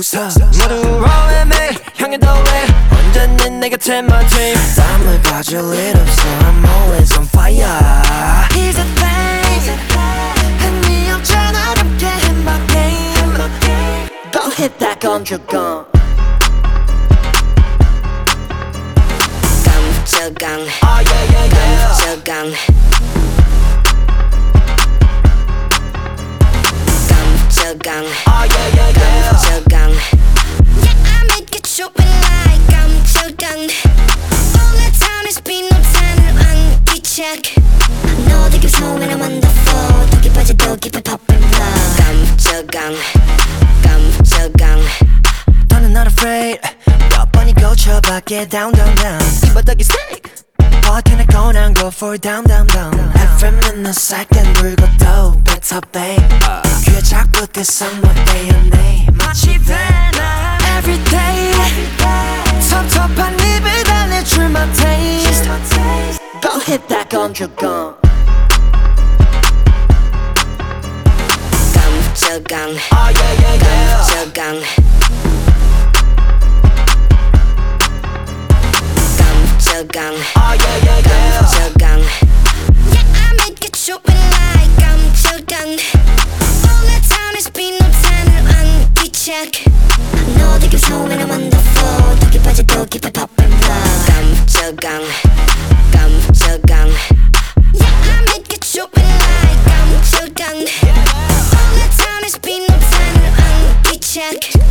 모두 rolling me 향해 더해 언제니 내 곁에만 dream 땀을 가질 일 없어 I'm always on fire He's a thing 흥미없잖아 함께 in my game Go hit that 건조건 깜짝강 Oh yeah yeah yeah 깜짝강 깜짝강 Oh yeah yeah yeah 깜짝강 Yeah, I make it shopping like 깜짝강 All the time is been no time 안 귀찮게 너 되게 무서워 when I'm on the floor 더 깊어져 더 깊어 popping love 깜짝강 깜짝강 너는 not afraid 몇 번이 고쳐봤게 down down down 이 바닥이 steak What can I go now go for down down down FM은 너 second 불고 또 better babe 귀에 자꾸 그 song what day and day 마치 배나 everyday 섭섭한 입을 달래줄 my taste Go hit that 건조건 깜짝강 Oh yeah yeah yeah 깜짝강 깜짝강 Oh yeah yeah yeah 깜짝강 Yeah, I make it shopping like 깜짝강 All the time is been no time 안 귀찮게 너 되게 무서워 when I'm on the floor 더 깊어져 더 깊어 popping love 깜짝강 깜짝강 Yeah, I make it shopping like 깜짝강 All the time is been no time 안 귀찮게